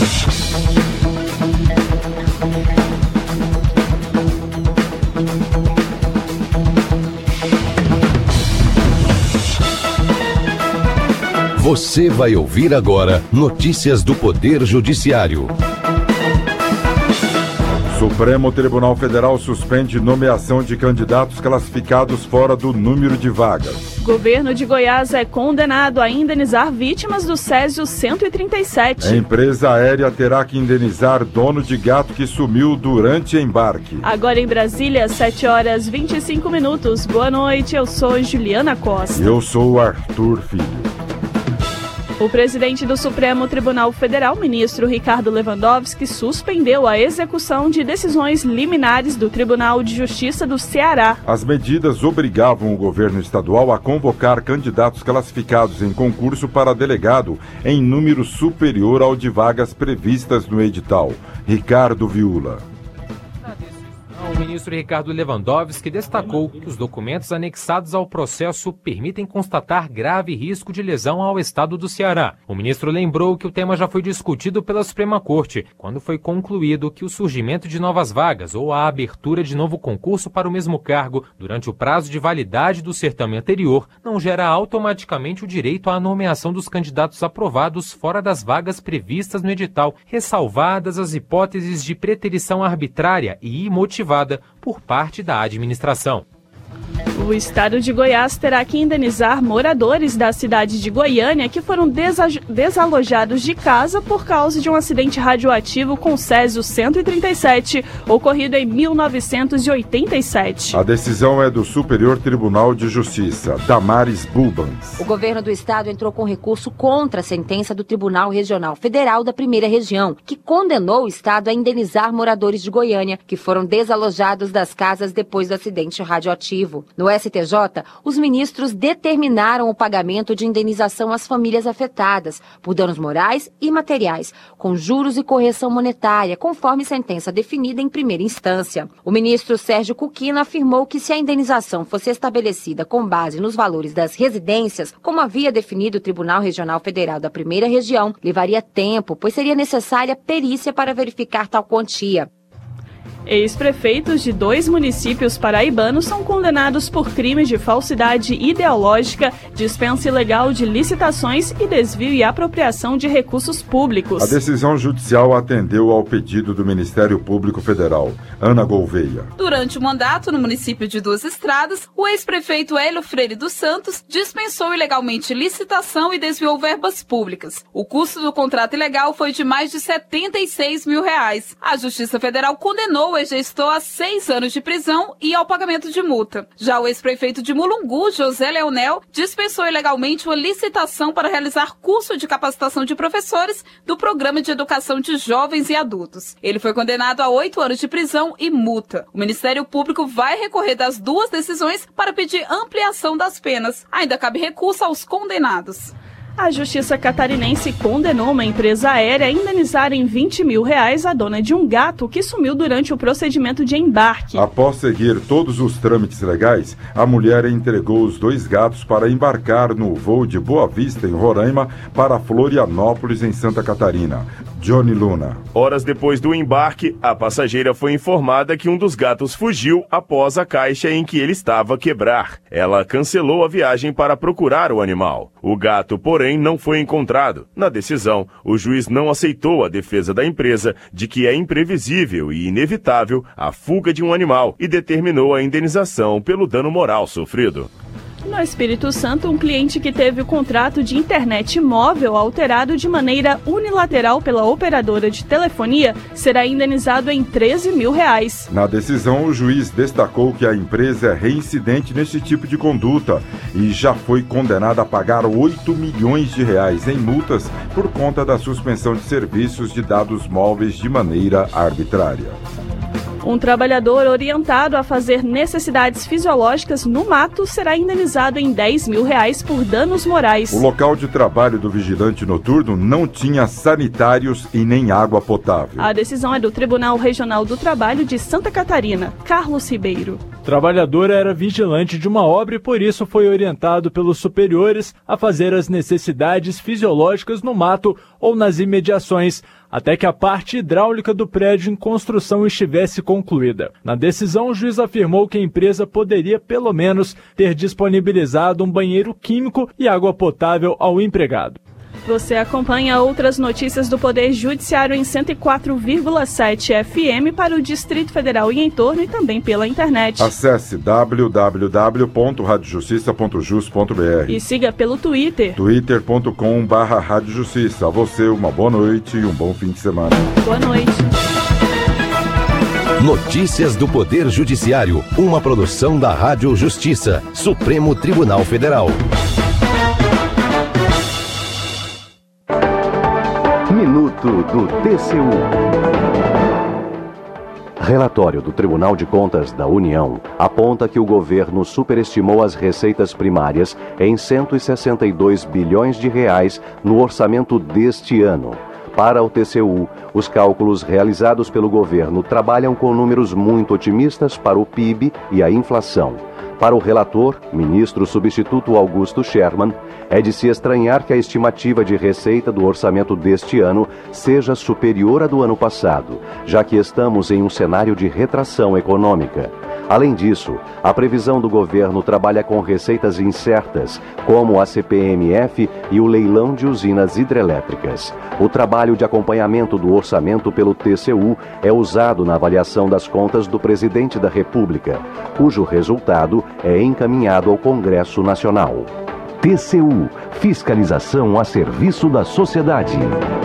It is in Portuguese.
Você vai ouvir agora notícias do Poder Judiciário. Supremo Tribunal Federal suspende nomeação de candidatos classificados fora do número de vagas. Governo de Goiás é condenado a indenizar vítimas do Césio 137. A empresa aérea terá que indenizar dono de gato que sumiu durante embarque. Agora em Brasília, 7h25. Boa noite, eu sou Juliana Costa. Eu sou o Arthur Filho. O presidente do Supremo Tribunal Federal, ministro Ricardo Lewandowski, suspendeu a execução de decisões liminares do Tribunal de Justiça do Ceará. As medidas obrigavam o governo estadual a convocar candidatos classificados em concurso para delegado em número superior ao de vagas previstas no edital. Ricardo Viula. O ministro Ricardo Lewandowski destacou que os documentos anexados ao processo permitem constatar grave risco de lesão ao estado do Ceará. O ministro lembrou que o tema já foi discutido pela Suprema Corte, quando foi concluído que o surgimento de novas vagas ou a abertura de novo concurso para o mesmo cargo durante o prazo de validade do certame anterior não gera automaticamente o direito à nomeação dos candidatos aprovados fora das vagas previstas no edital, ressalvadas as hipóteses de preterição arbitrária e imotivada por parte da administração. O estado de Goiás terá que indenizar moradores da cidade de Goiânia que foram desalojados de casa por causa de um acidente radioativo com Césio 137, ocorrido em 1987. A decisão é do Superior Tribunal de Justiça, Damares Bulbans. O governo do estado entrou com recurso contra a sentença do Tribunal Regional Federal da Primeira Região, que condenou o estado a indenizar moradores de Goiânia que foram desalojados das casas depois do acidente radioativo. No STJ, os ministros determinaram o pagamento de indenização às famílias afetadas por danos morais e materiais, com juros e correção monetária, conforme sentença definida em primeira instância. O ministro Sérgio Cuquina afirmou que se a indenização fosse estabelecida com base nos valores das residências, como havia definido o Tribunal Regional Federal da Primeira Região, levaria tempo, pois seria necessária perícia para verificar tal quantia. Ex-prefeitos de 2 municípios paraibanos são condenados por crimes de falsidade ideológica, dispensa ilegal de licitações e desvio e apropriação de recursos públicos. A decisão judicial atendeu ao pedido do Ministério Público Federal. Ana Gouveia. Durante o mandato no município de Duas Estradas, o ex-prefeito Hélio Freire dos Santos dispensou ilegalmente licitação e desviou verbas públicas. O custo do contrato ilegal foi de mais de R$76 mil. A Justiça Federal condenou o ex-gestor a 6 anos de prisão e ao pagamento de multa. Já o ex-prefeito de Mulungu, José Leonel, dispensou ilegalmente uma licitação para realizar curso de capacitação de professores do Programa de Educação de Jovens e Adultos. Ele foi condenado a 8 anos de prisão e multa. O Ministério Público vai recorrer das 2 decisões para pedir ampliação das penas. Ainda cabe recurso aos condenados. A Justiça catarinense condenou uma empresa aérea a indenizar em R$20 mil a dona de um gato que sumiu durante o procedimento de embarque. Após seguir todos os trâmites legais, a mulher entregou os 2 gatos para embarcar no voo de Boa Vista, em Roraima, para Florianópolis, em Santa Catarina. Johnny Luna. Horas depois do embarque, a passageira foi informada que um dos gatos fugiu após a caixa em que ele estava quebrar. Ela cancelou a viagem para procurar o animal. O gato, porém, não foi encontrado. Na decisão, o juiz não aceitou a defesa da empresa de que é imprevisível e inevitável a fuga de um animal e determinou a indenização pelo dano moral sofrido. No Espírito Santo, um cliente que teve o contrato de internet móvel alterado de maneira unilateral pela operadora de telefonia será indenizado em R$13 mil. Na decisão, o juiz destacou que a empresa é reincidente nesse tipo de conduta e já foi condenada a pagar R$8 milhões em multas por conta da suspensão de serviços de dados móveis de maneira arbitrária. Um trabalhador orientado a fazer necessidades fisiológicas no mato será indenizado em R$10 mil por danos morais. O local de trabalho do vigilante noturno não tinha sanitários e nem água potável. A decisão é do Tribunal Regional do Trabalho de Santa Catarina. Carlos Ribeiro. O trabalhador era vigilante de uma obra e por isso foi orientado pelos superiores a fazer as necessidades fisiológicas no mato ou nas imediações, até que a parte hidráulica do prédio em construção estivesse concluída. Na decisão, o juiz afirmou que a empresa poderia, pelo menos, ter disponibilizado um banheiro químico e água potável ao empregado. Você acompanha outras notícias do Poder Judiciário em 104,7 FM para o Distrito Federal e entorno e também pela internet. Acesse www.radiojustiça.jus.br e siga pelo Twitter. twitter.com/radiojustiça. A você uma boa noite e um bom fim de semana. Boa noite. Notícias do Poder Judiciário, uma produção da Rádio Justiça, Supremo Tribunal Federal. Minuto do TCU. Relatório do Tribunal de Contas da União aponta que o governo superestimou as receitas primárias em 162 bilhões de reais no orçamento deste ano. Para o TCU, os cálculos realizados pelo governo trabalham com números muito otimistas para o PIB e a inflação. Para o relator, ministro substituto Augusto Sherman, é de se estranhar que a estimativa de receita do orçamento deste ano seja superior à do ano passado, já que estamos em um cenário de retração econômica. Além disso, a previsão do governo trabalha com receitas incertas, como a CPMF e o leilão de usinas hidrelétricas. O trabalho de acompanhamento do orçamento pelo TCU é usado na avaliação das contas do presidente da República, cujo resultado é encaminhado ao Congresso Nacional. TCU, fiscalização a serviço da sociedade.